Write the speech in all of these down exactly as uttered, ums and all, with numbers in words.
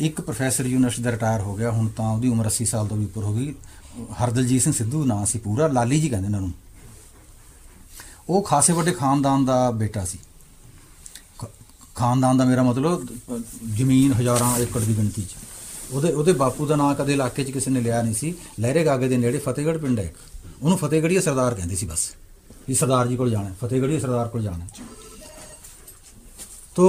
ਇੱਕ professor university ਦਾ retire ਹੋ ਗਿਆ, ਹੁਣ ਤਾਂ ਉਹਦੀ ਉਮਰ ਅੱਸੀ ਸਾਲ ਤੋਂ ਵੀ ਉੱਪਰ ਹੋ ਗਈ, ਹਰਦਲਜੀਤ ਸਿੰਘ ਸਿੱਧੂ ਨਾਂ ਸੀ ਪੂਰਾ, ਲਾਲੀ ਜੀ ਕਹਿੰਦੇ ਇਹਨਾਂ ਨੂੰ। ਉਹ ਖਾਸੇ ਵੱਡੇ ਖਾਨਦਾਨ ਦਾ ਬੇਟਾ ਸੀ। ਖਾਨਦਾਨ ਦਾ ਮੇਰਾ ਮਤਲਬ ਜ਼ਮੀਨ ਹਜ਼ਾਰਾਂ ਏਕੜ ਦੀ ਗਿਣਤੀ 'ਚ। ਉਹਦੇ ਉਹਦੇ ਬਾਪੂ ਦਾ ਨਾਂ ਕਦੇ ਇਲਾਕੇ 'ਚ ਕਿਸੇ ਨੇ ਲਿਆ ਨਹੀਂ ਸੀ। ਲਹਿਰੇ ਗਾਗੇ ਦੇ ਨੇੜੇ ਫਤਿਹਗੜ੍ਹ ਪਿੰਡ ਹੈ ਇੱਕ, ਉਹਨੂੰ ਫਤਿਹਗੜ੍ਹੀਆ ਸਰਦਾਰ ਕਹਿੰਦੇ ਸੀ ਬਸ, ਵੀ ਸਰਦਾਰ ਜੀ ਕੋਲ ਜਾਣਾ, ਫਤਿਹਗੜ੍ਹੀਆ ਸਰਦਾਰ ਕੋਲ ਜਾਣਾ। ਤੋ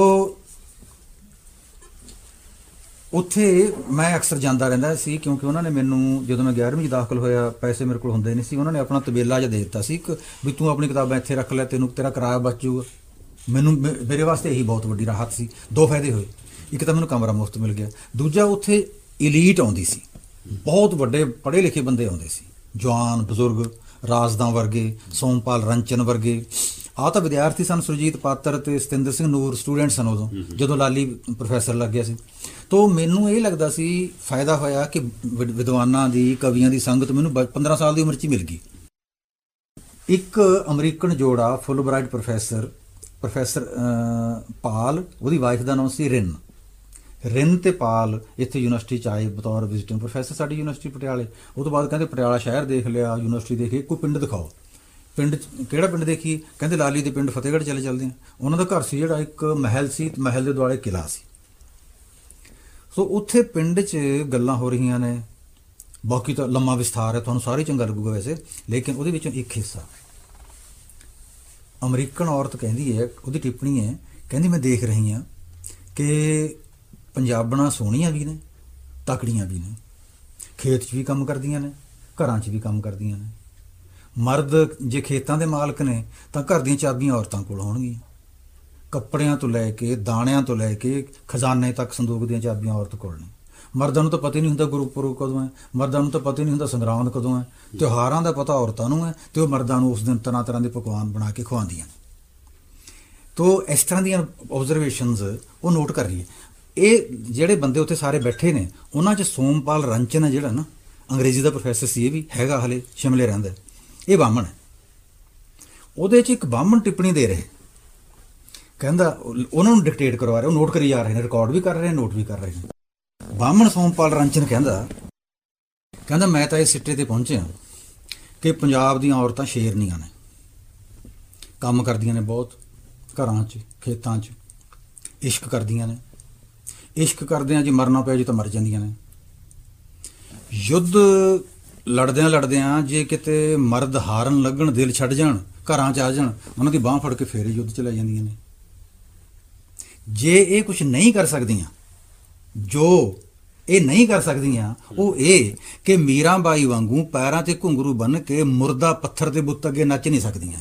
ਉੱਥੇ ਮੈਂ ਅਕਸਰ ਜਾਂਦਾ ਰਹਿੰਦਾ ਸੀ, ਕਿਉਂਕਿ ਉਹਨਾਂ ਨੇ ਮੈਨੂੰ, ਜਦੋਂ ਮੈਂ ਗਿਆਰਵੀਂ 'ਚ ਦਾਖਲ ਹੋਇਆ, ਪੈਸੇ ਮੇਰੇ ਕੋਲ ਹੁੰਦੇ ਨਹੀਂ ਸੀ, ਉਹਨਾਂ ਨੇ ਆਪਣਾ ਤਬੇਲਾ ਜਿਹਾ ਦੇ ਦਿੱਤਾ ਸੀ ਇੱਕ, ਵੀ ਤੂੰ ਆਪਣੀ ਕਿਤਾਬਾਂ ਇੱਥੇ ਰੱਖ ਲੈ, ਤੈਨੂੰ ਤੇਰਾ ਕਿਰਾਇਆ ਬਚ ਜਾਊਗਾ। ਮੈਨੂੰ ਮੇਰੇ ਵਾਸਤੇ ਇਹੀ ਬਹੁਤ ਵੱਡੀ ਰਾਹਤ ਸੀ। ਦੋ ਫਾਇਦੇ ਹੋਏ, ਇੱਕ ਤਾਂ ਮੈਨੂੰ ਕਮਰਾ ਮੁਫਤ ਮਿਲ ਗਿਆ, ਦੂਜਾ ਉੱਥੇ ਇਲੀਟ ਆਉਂਦੀ ਸੀ, ਬਹੁਤ ਵੱਡੇ ਪੜ੍ਹੇ ਲਿਖੇ ਬੰਦੇ ਆਉਂਦੇ ਸੀ, ਜਵਾਨ ਬਜ਼ੁਰਗ, ਰਾਜਦਾਂ ਵਰਗੇ, ਸੋਮਪਾਲ ਰੰਚਨ ਵਰਗੇ। ਆਹ ਤਾਂ ਵਿਦਿਆਰਥੀ ਸਨ, ਸੁਰਜੀਤ ਪਾਤਰ ਅਤੇ ਸਤਿੰਦਰ ਸਿੰਘ ਨੂਰ ਸਟੂਡੈਂਟ ਸਨ ਉਦੋਂ, ਜਦੋਂ ਲਾਲੀ ਪ੍ਰੋਫੈਸਰ ਲੱਗਿਆ ਸੀ। ਤੋ ਮੈਨੂੰ ਇਹ ਲੱਗਦਾ ਸੀ ਫਾਇਦਾ ਹੋਇਆ ਕਿ ਵਿਦਵਾਨਾਂ ਦੀ, ਕਵੀਆਂ ਦੀ ਸੰਗਤ ਮੈਨੂੰ ਪੰਦਰਾਂ ਸਾਲ ਦੀ ਉਮਰ 'ਚ ਹੀ ਮਿਲ ਗਈ। ਇੱਕ ਅਮਰੀਕਨ ਜੋੜਾ ਫੁੱਲਬਰਾਈਟ ਪ੍ਰੋਫੈਸਰ ਪ੍ਰੋਫੈਸਰ ਪਾਲ, ਉਹਦੀ ਵਾਈਫ ਦਾ ਨਾਮ ਸੀ ਰਿਨ। ਰਿਨ ਤੇ ਪਾਲ ਇੱਥੇ ਯੂਨੀਵਰਸਿਟੀ 'ਚ ਆਏ ਬਤੌਰ ਵਿਜ਼ਿਟਿੰਗ ਪ੍ਰੋਫੈਸਰ ਸਾਡੀ ਯੂਨੀਵਰਸਿਟੀ ਪਟਿਆਲੇ। ਉਹ ਤੋਂ ਬਾਅਦ ਕਹਿੰਦੇ ਪਟਿਆਲਾ ਸ਼ਹਿਰ ਦੇਖ ਲਿਆ, ਯੂਨੀਵਰਸਿਟੀ ਦੇਖੀ, ਕੋਈ ਪਿੰਡ ਦਿਖਾਓ। ਪਿੰਡ ਕਿਹੜਾ ਪਿੰਡ ਦੇਖੀਏ? ਕਹਿੰਦੇ ਲਾਲੀ ਦੇ ਪਿੰਡ ਫਤਿਹਗੜ੍ਹ ਚਲੇ ਚੱਲਦੇ ਆ। ਉਹਨਾਂ ਦਾ ਘਰ ਸੀ ਜਿਹੜਾ ਇੱਕ ਮਹਿਲ ਸੀ, ਮਹਿਲ ਦੇ ਦੁਆਲੇ ਕਿਲ੍ਹਾ ਸੀ। ਸੋ ਉੱਥੇ ਪਿੰਡ 'ਚ ਗੱਲਾਂ ਹੋ ਰਹੀਆਂ ਨੇ, ਬਾਕੀ ਤਾਂ ਲੰਮਾ ਵਿਸਥਾਰ ਹੈ, ਤੁਹਾਨੂੰ ਸਾਰੇ ਚੰਗਾ ਲੱਗੂਗਾ ਵੈਸੇ, ਲੇਕਿਨ ਉਹਦੇ ਵਿੱਚੋਂ ਇੱਕ ਹਿੱਸਾ ਅਮਰੀਕਨ ਔਰਤ ਕਹਿੰਦੀ ਹੈ, ਉਹਦੀ ਟਿੱਪਣੀ ਹੈ, ਕਹਿੰਦੀ ਮੈਂ ਦੇਖ ਰਹੀ ਹਾਂ ਕਿ ਪੰਜਾਬਣਾਂ ਸੋਹਣੀਆਂ ਵੀ ਨੇ, ਤਕੜੀਆਂ ਵੀ ਨੇ, ਖੇਤ 'ਚ ਵੀ ਕੰਮ ਕਰਦੀਆਂ ਨੇ, ਘਰਾਂ 'ਚ ਵੀ ਕੰਮ ਕਰਦੀਆਂ ਨੇ। ਮਰਦ ਜੇ ਖੇਤਾਂ ਦੇ ਮਾਲਕ ਨੇ ਤਾਂ ਘਰ ਦੀਆਂ ਚਾਬੀਆਂ ਔਰਤਾਂ ਕੋਲ ਹੋਣਗੀਆਂ, ਕੱਪੜਿਆਂ ਤੋਂ ਲੈ ਕੇ, ਦਾਣਿਆਂ ਤੋਂ ਲੈ ਕੇ, ਖਜ਼ਾਨੇ ਤੱਕ ਸੰਦੂਕ ਦੀਆਂ ਚਾਬੀਆਂ ਔਰਤ ਕੋਲ ਨੇ। ਮਰਦਾਂ ਨੂੰ ਤਾਂ ਪਤਾ ਹੀ ਨਹੀਂ ਹੁੰਦਾ ਗੁਰਪੁਰਬ ਕਦੋਂ ਹੈ, ਮਰਦਾਂ ਨੂੰ ਤਾਂ ਪਤਾ ਹੀ ਨਹੀਂ ਹੁੰਦਾ ਸੰਗਰਾਂਦ ਕਦੋਂ ਹੈ, ਤਿਉਹਾਰਾਂ ਦਾ ਪਤਾ ਔਰਤਾਂ ਨੂੰ ਹੈ, ਅਤੇ ਉਹ ਮਰਦਾਂ ਨੂੰ ਉਸ ਦਿਨ ਤਰ੍ਹਾਂ ਤਰ੍ਹਾਂ ਦੇ ਪਕਵਾਨ ਬਣਾ ਕੇ ਖਵਾਉਂਦੀਆਂ ਨੇ। ਤੋ ਇਸ ਤਰ੍ਹਾਂ ਦੀਆਂ ਓਬਜ਼ਰਵੇਸ਼ਨਸ ਉਹ ਨੋਟ ਕਰ ਰਹੀ ਹੈ। ਇਹ ਜਿਹੜੇ ਬੰਦੇ ਉੱਥੇ ਸਾਰੇ ਬੈਠੇ ਨੇ, ਉਹਨਾਂ 'ਚ ਸੋਮਪਾਲ ਰੰਚਨ ਹੈ ਜਿਹੜਾ ਨਾ, ਅੰਗਰੇਜ਼ੀ ਦਾ ਪ੍ਰੋਫੈਸਰ ਸੀ, ਇਹ ਵੀ ਹੈਗਾ, ਹਲੇ ਸ਼ਿਮਲੇ ਰਹਿੰਦਾ, ਇਹ ਬਾਹਮਣ ਹੈ। ਉਹਦੇ 'ਚ ਇੱਕ ਬਾਹਮਣ ਟਿੱਪਣੀ ਦੇ ਰਹੇ, ਕਹਿੰਦਾ ਉਹਨਾਂ ਨੂੰ ਡਿਕਟੇਟ ਕਰਵਾ ਰਹੇ, ਉਹ ਨੋਟ ਕਰੀ ਜਾ ਰਹੇ ਨੇ, ਰਿਕਾਰਡ ਵੀ ਕਰ ਰਹੇ ਨੇ, ਨੋਟ ਵੀ ਕਰ ਰਹੇ ਨੇ। ਬਾਹਮਣ ਸੋਮਪਾਲ ਰੰਚਨ ਕਹਿੰਦਾ ਕਹਿੰਦਾ ਮੈਂ ਤਾਂ ਇਸ ਸਿੱਟੇ 'ਤੇ ਪਹੁੰਚਿਆ ਕਿ ਪੰਜਾਬ ਦੀਆਂ ਔਰਤਾਂ ਸ਼ੇਰਨੀਆਂ ਨੇ, ਕੰਮ ਕਰਦੀਆਂ ਨੇ ਬਹੁਤ, ਘਰਾਂ 'ਚ, ਖੇਤਾਂ 'ਚ, ਇਸ਼ਕ ਕਰਦੀਆਂ ਨੇ, ਇਸ਼ਕ ਕਰਦਿਆਂ ਜੇ ਮਰਨਾ ਪਿਆ ਜੇ ਤਾਂ ਮਰ ਜਾਂਦੀਆਂ ਨੇ। ਯੁੱਧ ਲੜਦਿਆਂ ਲੜਦਿਆਂ ਜੇ ਕਿਤੇ ਮਰਦ ਹਾਰਨ ਲੱਗਣ, ਦਿਲ ਛੱਡ ਜਾਣ, ਘਰਾਂ 'ਚ ਆ ਜਾਣ, ਉਹਨਾਂ ਦੀ ਬਾਂਹ ਫੜ ਕੇ ਫੇਰ ਯੁੱਧ 'ਚ ਲੈ ਜਾਂਦੀਆਂ ਨੇ। ਜੇ ਇਹ ਕੁਛ ਨਹੀਂ ਕਰ ਸਕਦੀਆਂ, ਜੋ ਇਹ ਨਹੀਂ ਕਰ ਸਕਦੀਆਂ, ਉਹ ਇਹ ਕਿ ਮੀਰਾਂ ਬਾਈ ਵਾਂਗੂ ਪੈਰਾਂ 'ਤੇ ਘੁੰਗਰੂ ਬੰਨ੍ਹ ਕੇ ਮੁਰਦਾ ਪੱਥਰ ਦੇ ਬੁੱਤ ਅੱਗੇ ਨੱਚ ਨਹੀਂ ਸਕਦੀਆਂ।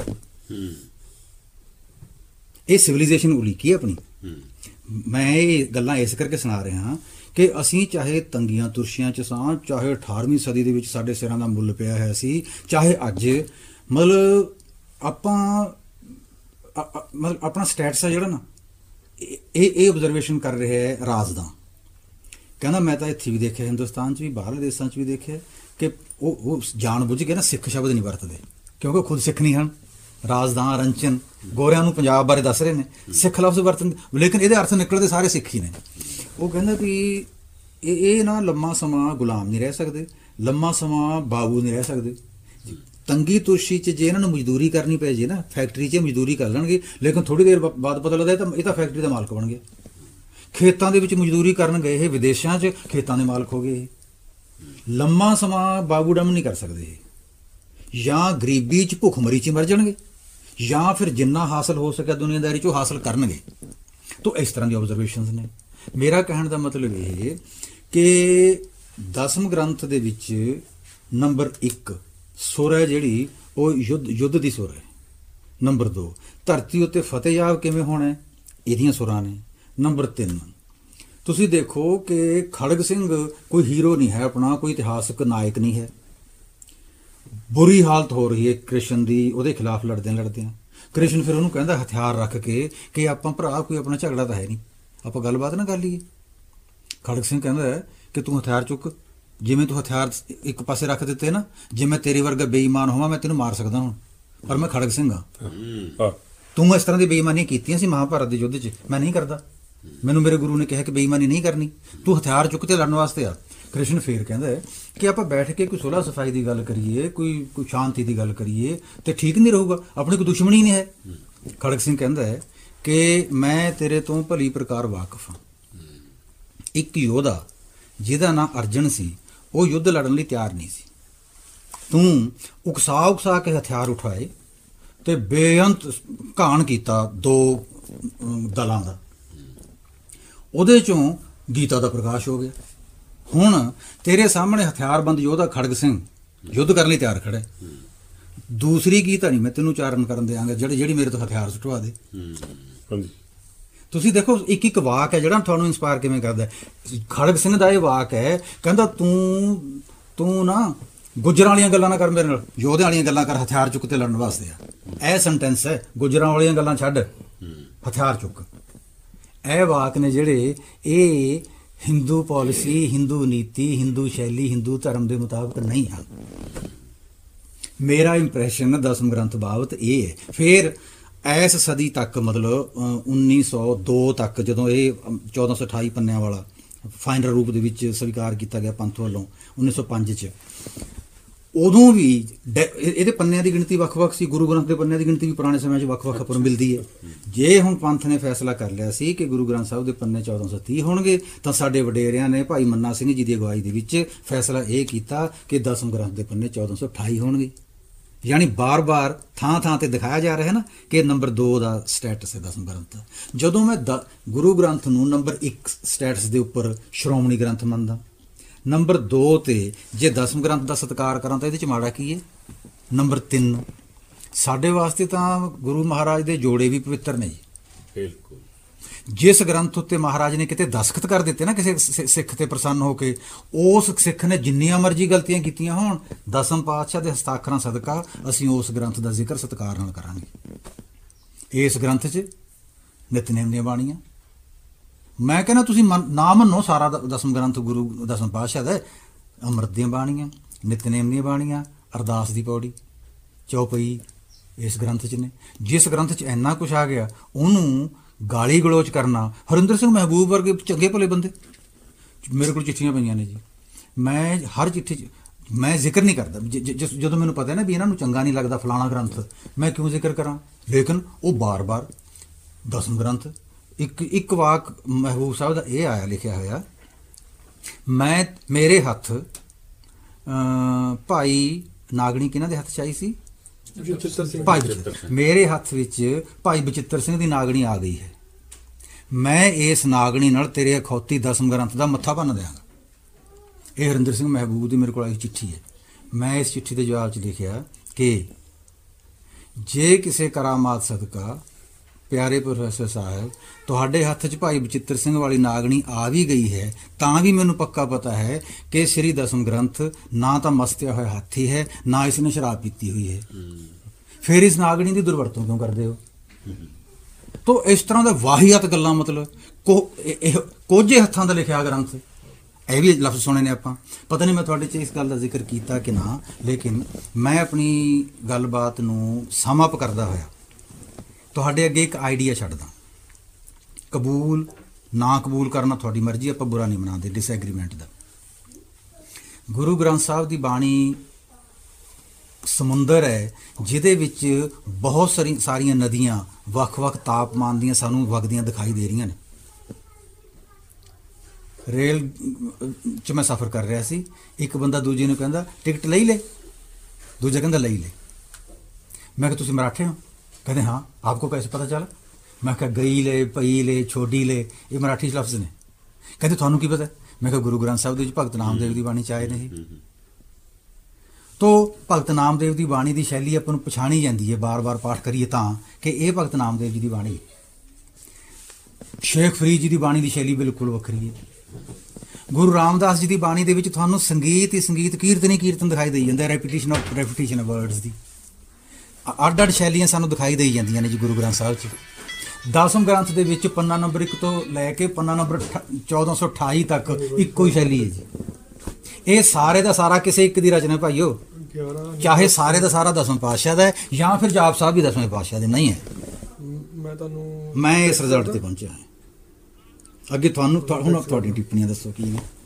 ਇਹ ਸਿਵਿਲਾਈਜੇਸ਼ਨ ਉਲੀਕੀ ਆਪਣੀ। ਮੈਂ ਇਹ ਗੱਲਾਂ ਇਸ ਕਰਕੇ ਸੁਣਾ ਰਿਹਾ ਹਾਂ ਕਿ ਅਸੀਂ ਚਾਹੇ ਤੰਗੀਆਂ ਤੁਰਸ਼ੀਆਂ 'ਚ ਸਾਂ, ਚਾਹੇ ਅਠਾਰਵੀਂ ਸਦੀ ਦੇ ਵਿੱਚ ਸਾਡੇ ਸਿਰਾਂ ਦਾ ਮੁੱਲ ਪਿਆ ਹੋਇਆ ਸੀ, ਚਾਹੇ ਅੱਜ ਮਤਲਬ ਆਪਾਂ ਮਤਲਬ ਆਪਣਾ ਸਟੇਟਸ ਆ ਜਿਹੜਾ ਨਾ, ਇਹ ਇਹ ਓਬਜ਼ਰਵੇਸ਼ਨ ਕਰ ਰਿਹਾ ਹੈ ਰਾਜ ਦਾ। ਕਹਿੰਦਾ ਮੈਂ ਤਾਂ ਇੱਥੇ ਵੀ ਦੇਖਿਆ, ਹਿੰਦੁਸਤਾਨ 'ਚ ਵੀ, ਬਾਹਰਲੇ ਦੇਸ਼ਾਂ 'ਚ ਵੀ ਦੇਖਿਆ ਕਿ ਉਹ ਉਹ ਜਾਣ ਬੁੱਝ ਕੇ ਨਾ ਸਿੱਖ ਸ਼ਬਦ ਨਹੀਂ ਵਰਤਦੇ, ਕਿਉਂਕਿ ਖੁਦ ਸਿੱਖ ਨਹੀਂ ਹਨ। ਰਾਜਦਾਂ ਰੰਚਨ ਗੋਰਿਆਂ ਨੂੰ ਪੰਜਾਬ ਬਾਰੇ ਦੱਸ ਰਹੇ ਨੇ, ਸਿੱਖ ਲਫ਼ਜ਼ ਵਰਤਣ, ਲੇਕਿਨ ਇਹਦੇ ਅਰਥ ਨਿਕਲਦੇ ਸਾਰੇ ਸਿੱਖ ਹੀ ਨੇ। ਉਹ ਕਹਿੰਦਾ ਵੀ ਇਹ ਇਹ ਨਾ ਲੰਮਾ ਸਮਾਂ ਗੁਲਾਮ ਨਹੀਂ ਰਹਿ ਸਕਦੇ, ਲੰਮਾ ਸਮਾਂ ਬਾਬੂ ਨਹੀਂ ਰਹਿ ਸਕਦੇ। ਤੰਗੀ ਤੁਰਸ਼ੀ 'ਚ ਜੇ ਇਹਨਾਂ ਨੂੰ ਮਜ਼ਦੂਰੀ ਕਰਨੀ ਪੈ ਜੇ ਨਾ, ਫੈਕਟਰੀ 'ਚ ਮਜ਼ਦੂਰੀ ਕਰ ਲੈਣਗੇ, ਲੇਕਿਨ ਥੋੜ੍ਹੀ ਦੇਰ ਬਾਅਦ ਪਤਾ ਲੱਗਦਾ ਤਾਂ ਇਹ ਤਾਂ ਫੈਕਟਰੀ ਦਾ ਮਾਲਕ ਬਣ ਗਿਆ। ਖੇਤਾਂ ਦੇ ਵਿੱਚ ਮਜ਼ਦੂਰੀ ਕਰਨ ਗਏ ਇਹ, ਵਿਦੇਸ਼ਾਂ 'ਚ ਖੇਤਾਂ ਦੇ ਮਾਲਕ ਹੋ ਗਏ। ਲੰਮਾ ਸਮਾਂ ਬਾਬੂਡਮ ਨਹੀਂ ਕਰ ਸਕਦੇ, ਜਾਂ ਗਰੀਬੀ 'ਚ ਭੁੱਖਮਰੀ 'ਚ ਮਰ ਜਾਣਗੇ, ਜਾਂ ਫਿਰ ਜਿੰਨਾ ਹਾਸਲ ਹੋ ਸਕਿਆ ਦੁਨੀਆਦਾਰੀ 'ਚ ਉਹ ਹਾਸਲ ਕਰਨਗੇ। ਤੋ ਇਸ ਤਰ੍ਹਾਂ ਦੀ ਓਬਜ਼ਰਵੇਸ਼ਨਸ ਨੇ। ਮੇਰਾ ਕਹਿਣ ਦਾ ਮਤਲਬ ਇਹ ਕਿ ਦਸਮ ਗ੍ਰੰਥ ਦੇ ਵਿੱਚ ਨੰਬਰ ਇੱਕ ਸੁਰ ਹੈ ਜਿਹੜੀ, ਉਹ ਯੁੱਧ ਯੁੱਧ ਦੀ ਸੁਰ ਹੈ। ਨੰਬਰ ਦੋ, ਧਰਤੀ ਉੱਤੇ ਫਤਿਹਯਾਬ ਕਿਵੇਂ ਹੋਣਾ, ਇਹਦੀਆਂ ਸੁਰਾਂ ਨੇ। ਨੰਬਰ ਤਿੰਨ, ਤੁਸੀਂ ਦੇਖੋ ਕਿ ਖੜਗ ਸਿੰਘ ਕੋਈ ਹੀਰੋ ਨਹੀਂ ਹੈ ਆਪਣਾ, ਕੋਈ ਇਤਿਹਾਸਕ ਨਾਇਕ ਨਹੀਂ ਹੈ। ਬੁਰੀ ਹਾਲਤ ਹੋ ਰਹੀ ਹੈ ਕ੍ਰਿਸ਼ਨ ਦੀ, ਉਹਦੇ ਖਿਲਾਫ ਲੜਦਿਆਂ ਲੜਦਿਆਂ। ਕ੍ਰਿਸ਼ਨ ਫਿਰ ਉਹਨੂੰ ਕਹਿੰਦਾ ਹਥਿਆਰ ਰੱਖ ਕੇ ਕਿ ਆਪਾਂ ਭਰਾ, ਕੋਈ ਆਪਣਾ ਝਗੜਾ ਤਾਂ ਹੈ ਨਹੀਂ, ਆਪਾਂ ਗੱਲਬਾਤ ਨਾ ਕਰ ਲਈਏ। ਖੜਗ ਸਿੰਘ ਕਹਿੰਦਾ ਹੈ ਕਿ ਤੂੰ ਹਥਿਆਰ ਚੁੱਕ, ਜਿਵੇਂ ਤੂੰ ਹਥਿਆਰ ਇੱਕ ਪਾਸੇ ਰੱਖ ਦਿੱਤੇ ਨਾ, ਜੇ ਮੈਂ ਤੇਰੇ ਵਰਗਾ ਬੇਈਮਾਨ ਹੋਵਾਂ ਮੈਂ ਤੈਨੂੰ ਮਾਰ ਸਕਦਾ ਹੁਣ, ਪਰ ਮੈਂ ਖੜਗ ਸਿੰਘ ਹਾਂ। ਤੂੰ ਇਸ ਤਰ੍ਹਾਂ ਦੀ ਬੇਈਮਾਨੀਆਂ ਕੀਤੀਆਂ ਸੀ ਮਹਾਭਾਰਤ ਦੇ ਯੁੱਧ 'ਚ, ਮੈਂ ਨਹੀਂ ਕਰਦਾ। ਮੈਨੂੰ ਮੇਰੇ ਗੁਰੂ ਨੇ ਕਿਹਾ ਕਿ ਬੇਈਮਾਨੀ ਨਹੀਂ ਕਰਨੀ, ਤੂੰ ਹਥਿਆਰ ਚੁੱਕ ਤੇ ਲੜਨ ਵਾਸਤੇ ਆ। ਕ੍ਰਿਸ਼ਨ ਫੇਰ ਕਹਿੰਦਾ ਹੈ ਕਿ ਆਪਾਂ ਬੈਠ ਕੇ ਕੋਈ ਸੁਲ੍ਹਾ ਸਫਾਈ ਦੀ ਗੱਲ ਕਰੀਏ, ਕੋਈ ਕੋਈ ਸ਼ਾਂਤੀ ਦੀ ਗੱਲ ਕਰੀਏ ਤੇ ਠੀਕ ਨਹੀਂ ਰਹੂਗਾ, ਆਪਣੀ ਕੋਈ ਦੁਸ਼ਮਣੀ ਨਹੀਂ ਹੈ। ਖੜਗ ਸਿੰਘ ਕਹਿੰਦਾ ਹੈ ਕਿ ਮੈਂ ਤੇਰੇ ਤੋਂ ਭਲੀ ਪ੍ਰਕਾਰ ਵਾਕਿਫ ਹਾਂ। ਇੱਕ ਯੋਧਾ ਜਿਹਦਾ ਨਾਂ ਅਰਜਨ ਸੀ, ਉਹ ਯੁੱਧ ਲੜਨ ਲਈ ਤਿਆਰ ਨਹੀਂ ਸੀ। ਤੂੰ ਉਕਸਾ ਉਕਸਾ ਕੇ ਹਥਿਆਰ ਉਠਾਏ ਤੇ ਬੇਅੰਤ ਘਾਣ ਕੀਤਾ ਦੋ ਦਲਾਂ ਦਾ, ਉਹਦੇ ਚੋਂ ਗੀਤਾ ਦਾ ਪ੍ਰਕਾਸ਼ ਹੋ ਗਿਆ। ਹੁਣ ਤੇਰੇ ਸਾਹਮਣੇ ਹਥਿਆਰਬੰਦ ਯੋਧਾ ਖੜਗ ਸਿੰਘ ਯੁੱਧ ਕਰਨ ਲਈ ਤਿਆਰ ਖੜਾ। ਦੂਸਰੀ ਗੀਤਾ ਨਹੀਂ ਮੈਂ ਤੈਨੂੰ ਉਚਾਰਨ ਕਰਨ ਦਿਆਂਗਾ ਜਿਹੜੀ ਜਿਹੜੀ ਮੇਰੇ ਤੋਂ ਹਥਿਆਰ ਸੁਟਵਾ ਦੇ। ਤੁਸੀਂ ਦੇਖੋ ਇੱਕ ਇੱਕ ਵਾਕ ਹੈ ਜਿਹੜਾ ਤੁਹਾਨੂੰ ਇੰਸਪਾਇਰ ਕਿਵੇਂ ਕਰਦਾ। ਖੜਗ ਸਿੰਘ ਦਾ ਇਹ ਵਾਕ ਹੈ, ਕਹਿੰਦਾ ਤੂੰ ਤੂੰ ਨਾ ਗੁੱਜਰਾਂ ਵਾਲੀਆਂ ਗੱਲਾਂ ਨਾ ਕਰ ਮੇਰੇ ਨਾਲ, ਯੋਧਿਆਂ ਵਾਲੀਆਂ ਗੱਲਾਂ ਕਰ, ਹਥਿਆਰ ਚੁੱਕ ਤੇ ਲੜਨ ਵਾਸਤੇ ਆ। ਇਹ ਸੈਂਟੈਂਸ ਹੈ, ਗੁੱਜਰਾਂ ਵਾਲੀਆਂ ਗੱਲਾਂ ਛੱਡ, ਹਥਿਆਰ ਚੁੱਕ। ਇਹ ਵਾਕ ਨੇ ਜਿਹੜੇ ਇਹ ਹਿੰਦੂ ਪਾਲਿਸੀ, ਹਿੰਦੂ ਨੀਤੀ, ਹਿੰਦੂ ਸ਼ੈਲੀ, ਹਿੰਦੂ ਧਰਮ ਦੇ ਮੁਤਾਬਕ ਨਹੀਂ ਹਨ। ਮੇਰਾ ਇੰਪ੍ਰੈਸ਼ਨ ਦਸਮ ਗ੍ਰੰਥ ਬਾਬਤ ਇਹ ਹੈ। ਫਿਰ ਇਸ ਸਦੀ ਤੱਕ ਮਤਲਬ ਉੱਨੀ ਸੌ ਦੋ ਤੱਕ ਜਦੋਂ ਇਹ ਚੌਦਾਂ ਸੌ ਅਠਾਈ ਪੰਨਿਆਂ ਵਾਲਾ ਫਾਈਨਲ ਰੂਪ ਦੇ ਵਿੱਚ ਸਵੀਕਾਰ ਕੀਤਾ ਗਿਆ ਪੰਥ ਵੱਲੋਂ ਉੱਨੀ ਸੌ ਪੰਜ 'ਚ, ਉਦੋਂ ਵੀ ਇਹਦੇ ਪੰਨਿਆਂ ਦੀ ਗਿਣਤੀ ਵੱਖ-ਵੱਖ ਸੀ। ਗੁਰੂ ਗ੍ਰੰਥ ਦੇ ਪੰਨਿਆਂ ਦੀ ਗਿਣਤੀ ਵੀ ਪੁਰਾਣੇ ਸਮੇਂ 'ਚ ਵੱਖ-ਵੱਖ ਆਪਾਂ ਨੂੰ ਮਿਲਦੀ ਹੈ। ਜੇ ਹੁਣ ਪੰਥ ਨੇ ਫੈਸਲਾ ਕਰ ਲਿਆ ਸੀ ਕਿ ਗੁਰੂ ਗ੍ਰੰਥ ਸਾਹਿਬ ਦੇ ਪੰਨੇ ਚੌਦਾਂ ਸੌ ਤੀਹ ਹੋਣਗੇ, ਤਾਂ ਸਾਡੇ ਵਡੇਰਿਆਂ ਨੇ ਭਾਈ ਮੰਨਾ ਸਿੰਘ ਜੀ ਦੀ ਅਗਵਾਈ ਦੇ ਵਿੱਚ ਫੈਸਲਾ ਇਹ ਕੀਤਾ ਕਿ ਦਸਮ ਗ੍ਰੰਥ ਦੇ ਪੰਨੇ ਚੌਦਾਂ ਸੌ ਅਠਾਈ ਹੋਣਗੇ। ਯਾਨੀ ਬਾਰ-ਬਾਰ ਥਾਂ-ਥਾਂ ਤੇ ਦਿਖਾਇਆ ਜਾ ਰਿਹਾ ਨਾ ਕਿ ਨੰਬਰ ਦੋ ਦਾ ਸਟੇਟਸ ਹੈ ਦਸਮ ਗ੍ਰੰਥ ਦਾ। ਜਦੋਂ ਮੈਂ ਦ ਗੁਰੂ ਗ੍ਰੰਥ ਨੂੰ ਨੰਬਰ ਇੱਕ ਸਟੇਟਸ ਦੇ ਉੱਪਰ ਸ਼੍ਰੋਮਣੀ ਗ੍ਰੰਥ ਮੰਨਦਾ, ਨੰਬਰ ਦੋ ਤੇ ਜੇ ਦਸਮ ਗ੍ਰੰਥ ਦਾ ਸਤਿਕਾਰ ਕਰਾਂ ਤਾਂ ਇਹਦੇ 'ਚ ਮਾੜਾ ਕੀ ਹੈ। ਨੰਬਰ ਤਿੰਨ ਸਾਡੇ ਵਾਸਤੇ ਤਾਂ ਗੁਰੂ ਮਹਾਰਾਜ ਦੇ ਜੋੜੇ ਵੀ ਪਵਿੱਤਰ ਨੇ ਜੀ। ਬਿਲਕੁਲ। ਜਿਸ ਗ੍ਰੰਥ ਉੱਤੇ ਮਹਾਰਾਜ ਨੇ ਕਿਤੇ ਦਸਖਤ ਕਰ ਦਿੱਤੇ ਨਾ ਕਿਸੇ ਸਿੱਖ ਤੇ ਪ੍ਰਸੰਨ ਹੋ ਕੇ, ਉਸ ਸਿੱਖ ਨੇ ਜਿੰਨੀਆਂ ਮਰਜ਼ੀ ਗਲਤੀਆਂ ਕੀਤੀਆਂ ਹੋਣ, ਦਸਮ ਪਾਤਸ਼ਾਹ ਦੇ ਹਸਤਾਖਰਾਂ ਸਦਕਾ ਅਸੀਂ ਉਸ ਗ੍ਰੰਥ ਦਾ ਜ਼ਿਕਰ ਸਤਿਕਾਰ ਨਾਲ ਕਰਾਂਗੇ। ਇਸ ਗ੍ਰੰਥ 'ਚ ਨਿਤਨੇਮ ਦੀਆਂ ਬਾਣੀਆਂ, ਮੈਂ ਕਹਿੰਦਾ ਤੁਸੀਂ ਨਾ ਮੰਨੋ ਸਾਰਾ ਦਸਮ ਗ੍ਰੰਥ ਗੁਰੂ ਦਸਮ ਪਾਤਸ਼ਾਹ ਦਾ, ਅੰਮ੍ਰਿਤ ਦੀਆਂ ਬਾਣੀਆਂ, ਨਿਤਨੇਮ ਦੀਆਂ ਬਾਣੀਆਂ, ਅਰਦਾਸ ਦੀ ਪੌੜੀ, ਚੌਪਈ ਇਸ ਗ੍ਰੰਥ 'ਚ ਨੇ। ਜਿਸ ਗ੍ਰੰਥ 'ਚ ਇੰਨਾ ਕੁਛ ਆ ਗਿਆ, ਉਹਨੂੰ ਗਾਲੀ ਗਲੋਚ ਕਰਨਾ। ਹਰਿੰਦਰ ਸਿੰਘ ਮਹਿਬੂਬ ਵਰਗੇ ਚੰਗੇ ਭਲੇ ਬੰਦੇ, ਮੇਰੇ ਕੋਲ ਚਿੱਠੀਆਂ ਪਈਆਂ ਨੇ ਜੀ, ਮੈਂ ਹਰ ਚਿੱਠੀ 'ਚ ਮੈਂ ਜ਼ਿਕਰ ਨਹੀਂ ਕਰਦਾ। ਜਦੋਂ ਮੈਨੂੰ ਪਤਾ ਨਾ ਵੀ ਇਹਨਾਂ ਨੂੰ ਚੰਗਾ ਨਹੀਂ ਲੱਗਦਾ ਫਲਾਣਾ ਗ੍ਰੰਥ, ਮੈਂ ਕਿਉਂ ਜ਼ਿਕਰ ਕਰਾਂ, ਲੇਕਿਨ ਉਹ ਬਾਰ-ਬਾਰ ਦਸਮ ਗ੍ਰੰਥ। ਇੱਕ ਇੱਕ ਵਾਕ ਮਹਿਬੂਬ ਸਾਹਿਬ ਦਾ ਇਹ ਆਇਆ ਲਿਖਿਆ ਹੋਇਆ, ਮੈਂ ਮੇਰੇ ਹੱਥ ਭਾਈ ਨਾਗਣੀ ਕਿਹਨਾਂ ਦੇ ਹੱਥ 'ਚ ਆਈ ਸੀ, ਭਾਈ ਬਚਿੱਤਰ, ਮੇਰੇ ਹੱਥ ਵਿੱਚ ਭਾਈ ਬਚਿੱਤਰ ਸਿੰਘ ਦੀ ਨਾਗਣੀ ਆ ਗਈ ਹੈ, ਮੈਂ ਇਸ ਨਾਗਣੀ ਨਾਲ ਤੇਰੇ ਅਖੌਤੀ ਦਸਮ ਗ੍ਰੰਥ ਦਾ ਮੱਥਾ ਭੰਨ ਦਿਆਂਗਾ। ਇਹ ਹਰਿੰਦਰ ਸਿੰਘ ਮਹਿਬੂਬ ਦੀ ਮੇਰੇ ਕੋਲ ਆਈ ਚਿੱਠੀ ਹੈ। ਮੈਂ ਇਸ ਚਿੱਠੀ ਦੇ ਜਵਾਬ 'ਚ ਲਿਖਿਆ ਕਿ ਜੇ ਕਿਸੇ ਕਰਾਮਾਤ ਸਦਕਾ ਪਿਆਰੇ ਪ੍ਰੋਫੈਸਰ ਸਾਹਿਬ ਤੁਹਾਡੇ ਹੱਥ 'ਚ ਭਾਈ ਬਚਿੱਤਰ ਸਿੰਘ ਵਾਲੀ ਨਾਗਣੀ ਆ ਵੀ ਗਈ ਹੈ, ਤਾਂ ਵੀ ਮੈਨੂੰ ਪੱਕਾ ਪਤਾ ਹੈ ਕਿ ਸ੍ਰੀ ਦਸਮ ਗ੍ਰੰਥ ਨਾ ਤਾਂ ਮਸਤਿਆ ਹੋਇਆ ਹਾਥੀ ਹੈ, ਨਾ ਇਸ ਨੇ ਸ਼ਰਾਬ ਪੀਤੀ ਹੋਈ ਹੈ। ਫਿਰ ਇਸ ਨਾਗਣੀ ਦੀ ਦੁਰਵਰਤੋਂ ਕਿਉਂ ਕਰਦੇ ਹੋ? ਤੋ ਇਸ ਤਰ੍ਹਾਂ ਦੇ ਵਾਹੀਅਤ ਗੱਲਾਂ, ਮਤਲਬ ਕੋ ਇਹ ਕੋਝੇ ਹੱਥਾਂ ਦਾ ਲਿਖਿਆ ਗ੍ਰੰਥ, ਇਹ ਵੀ ਲਫ਼ਜ਼ ਸੁਣੇ ਨੇ ਆਪਾਂ। ਪਤਾ ਨਹੀਂ ਮੈਂ ਤੁਹਾਡੇ 'ਚ ਇਸ ਗੱਲ ਦਾ ਜ਼ਿਕਰ ਕੀਤਾ ਕਿ ਨਾ, ਲੇਕਿਨ ਮੈਂ ਆਪਣੀ ਗੱਲਬਾਤ ਨੂੰ ਸਮ ਅਪ ਕਰਦਾ ਹੋਇਆ ਤੁਹਾਡੇ ਅੱਗੇ ਇੱਕ ਆਈਡੀਆ ਛੱਡਦਾ। ਕਬੂਲ ਨਾ ਕਬੂਲ ਕਰਨਾ ਤੁਹਾਡੀ ਮਰਜ਼ੀ, ਆਪਾਂ ਬੁਰਾ ਨਹੀਂ ਮਨਾਉਂਦੇ ਡਿਸਐਗਰੀਮੈਂਟ ਦਾ। ਗੁਰੂ ਗ੍ਰੰਥ ਸਾਹਿਬ ਦੀ ਬਾਣੀ ਸਮੁੰਦਰ ਹੈ ਜਿਹਦੇ ਵਿੱਚ ਬਹੁਤ ਸਾਰੀ ਸਾਰੀਆਂ ਨਦੀਆਂ ਵੱਖ-ਵੱਖ ਤਾਪਮਾਨ ਦੀਆਂ ਸਾਨੂੰ ਵਗਦੀਆਂ ਦਿਖਾਈ ਦੇ ਰਹੀਆਂ ਨੇ। ਰੇਲ 'ਚ ਮੈਂ ਸਫ਼ਰ ਕਰ ਰਿਹਾ ਸੀ, ਇੱਕ ਬੰਦਾ ਦੂਜੇ ਨੂੰ ਕਹਿੰਦਾ ਟਿਕਟ ਲਈ ਲੈ, ਦੂਜਾ ਕਹਿੰਦਾ ਲਈ ਲੈ। ਮੈਂ ਕਿਹਾ ਤੁਸੀਂ ਮਰਾਠੇ ਹੋ? ਕਹਿੰਦੇ हाँ, आपको कैसे पता चला? मैं कहा गई ले, पई ले, छोड़ी ले, ये मराठी लफ्ज़ ने। कहते ਤੁਹਾਨੂੰ ਕੀ ਪਤਾ? मैं कहा गुरु ग्रंथ ਸਾਹਿਬ ਦੇ ਵਿੱਚ ਭਗਤ ਨਾਮਦੇਵ ਦੀ ਬਾਣੀ 'ਚ ਆਏ ਨੇ। ਤੋ ਭਗਤ ਨਾਮਦੇਵ ਦੀ ਬਾਣੀ ਦੀ ਸ਼ੈਲੀ ਆਪਾਂ ਨੂੰ ਪਛਾਣੀ ਜਾਂਦੀ ਹੈ, ਬਾਰ-ਬਾਰ ਪਾਠ ਕਰੀਏ ਤਾਂ ਕਿ ਇਹ ਭਗਤ ਨਾਮਦੇਵ ਜੀ ਦੀ ਬਾਣੀ। ਸ਼ੇਖ ਫਰੀਦ ਜੀ ਦੀ ਬਾਣੀ ਦੀ ਸ਼ੈਲੀ ਬਿਲਕੁਲ ਵੱਖਰੀ ਹੈ। ਗੁਰੂ ਰਾਮਦਾਸ ਜੀ ਦੀ ਬਾਣੀ ਦੇ ਵਿੱਚ ਤੁਹਾਨੂੰ ਸੰਗੀਤ ਹੀ ਸੰਗੀਤ, ਕੀਰਤਨ ਹੀ ਕੀਰਤਨ ਦਿਖਾਈ ਦੇਈ ਜਾਂਦਾ, repetition of repetition of words ਦੀ ਅੱਡ ਅੱਡ ਸ਼ੈਲੀਆਂ ਸਾਨੂੰ ਦਿਖਾਈ ਦੇਈ ਜਾਂਦੀਆਂ ਨੇ ਜੀ ਗੁਰੂ ਗ੍ਰੰਥ ਸਾਹਿਬ 'ਚ। ਦਸਮ ਗ੍ਰੰਥ ਦੇ ਵਿੱਚ ਪੰਨਾ ਨੰਬਰ ਇੱਕ ਤੋਂ ਲੈ ਕੇ ਪੰਨਾ ਨੰਬਰ ਚੌਦਾਂ ਸੌ ਅਠਾਈ ਤੱਕ ਇੱਕੋ ਹੀ ਸ਼ੈਲੀ ਹੈ ਜੀ। ਇਹ ਸਾਰੇ ਦਾ ਸਾਰਾ ਕਿਸੇ ਇੱਕ ਦੀ ਰਚਨਾ ਭਾਈਓ, ਚਾਹੇ ਸਾਰੇ ਦਾ ਸਾਰਾ ਦਸਵੇਂ ਪਾਤਸ਼ਾਹ ਦਾ ਹੈ ਜਾਂ ਫਿਰ ਜਾਪ ਸਾਹਿਬ ਵੀ ਦਸਵੇਂ ਪਾਤਸ਼ਾਹ ਦੇ ਨਹੀਂ ਹੈ। ਮੈਂ ਤੁਹਾਨੂੰ ਮੈਂ ਇਸ ਰਿਜ਼ਲਟ ਤੇ ਪਹੁੰਚਿਆ ਹਾਂ। ਅੱਗੇ ਤੁਹਾਨੂੰ ਤੁਹਾ- ਹੁਣ ਤੁਹਾਡੀਆਂ ਟਿੱਪਣੀਆਂ ਦੱਸੋ ਕੀ ਨੇ।